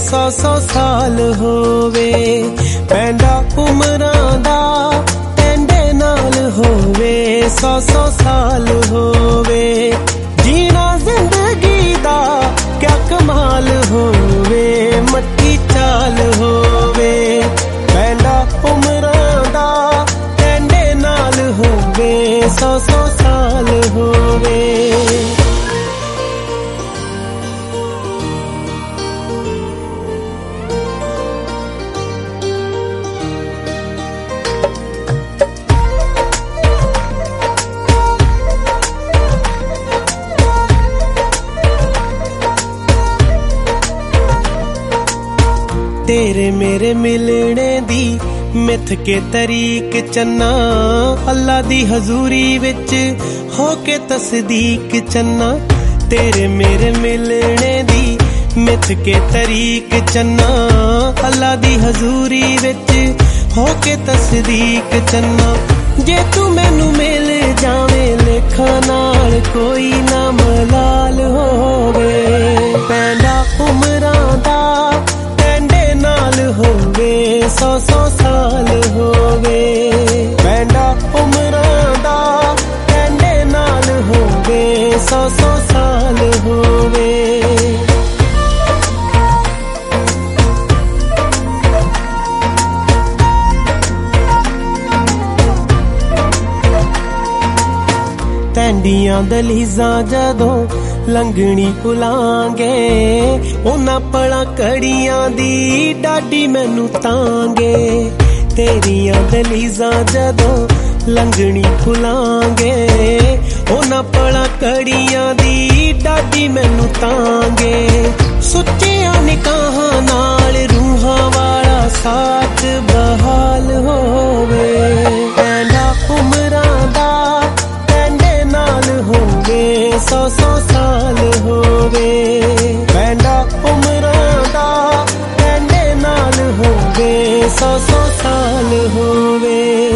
100 ਸਾਲ ਹੋਵੇ। ਪੈਂਡਾ ਉਮਰਾਂ ਦਾ ਟੈਂਡੇ ਨਾਲ ਹੋਵੇ 100 ਸਾਲ ਹੋਵੇ। ਜੀਣਾ ਜ਼ਿੰਦਗੀ ਦਾ ਕਿਆ ਕਮਾਲ ਹੋਵੇ ਮੱਠੀ ਚਾਲ ਹੋਵੇ। ਪੈਂਡਾ ਉਮਰਾਂ ਦਾ ਟੈਂਡੇ ਨਾਲ ਹੋਵੇ 100 ਸਾਲ ਹੋਵੇ। तेरे मेरे मिलने दी मिथ के तरीक चन्ना। अल्लाह दी हजूरी विच होके तसदीक चन्ना। तेरे मेरे मिलने दी मिथ के तरीक चन्ना। अल्लाह दी हजूरी विच होके तसदीक चन्ना। जे तू मैनू मिल जावे लेखा नाल कोई ना मलाल होवे। पैंदा उमरां दा होवे 100 साल होवे। पैंडा उमरां दा टैंडे नाल होवे 100 साल होवे। ਟੈਂਡੀਆਂ ਦਲੀਜ਼ਾਂ ਜਦੋਂ ਲੰਘਣੀ ਭੁਲਾਂਗੇ ਉਹਨਾਂ ਪਲਾਂ ਕੜੀਆਂ ਦੀ ਡਾਢੀ ਮੈਨੂੰ ਤਾਂਗੇ। ਤੇਰੀਆਂ ਦਲੀਜ਼ਾਂ ਜਦੋਂ ਲੰਘਣੀ ਭੁਲਾਂਗੇ ਉਹਨਾਂ ਪਲਾਂ ਕੜੀਆਂ ਦੀ ਡਾਢੀ ਮੈਨੂੰ ਤਾਂਗੇ। ਸੁੱਚੀਆਂ ਨਿਕਾਹਾਂ ਨਾਲ ਰੂਹਾਂ ਵਾਲਾ ਸਾਥ ਬਹਾਲ ਹੋਵੇ। ਪੈਂਡਾ ਉਮਰਾਂ ਦਾ ਟੈਂਡੇ ਨਾਲ ਹੋਵੇ 100 ਸਾਲ ਹੋਵੇ। ਪੈਂਡਾ ਉਮਰਾਂ ਦਾ ਟੈਂਡੇ ਨਾਲ ਹੋਵੇ 100 ਸਾਲ ਹੋਵੇ।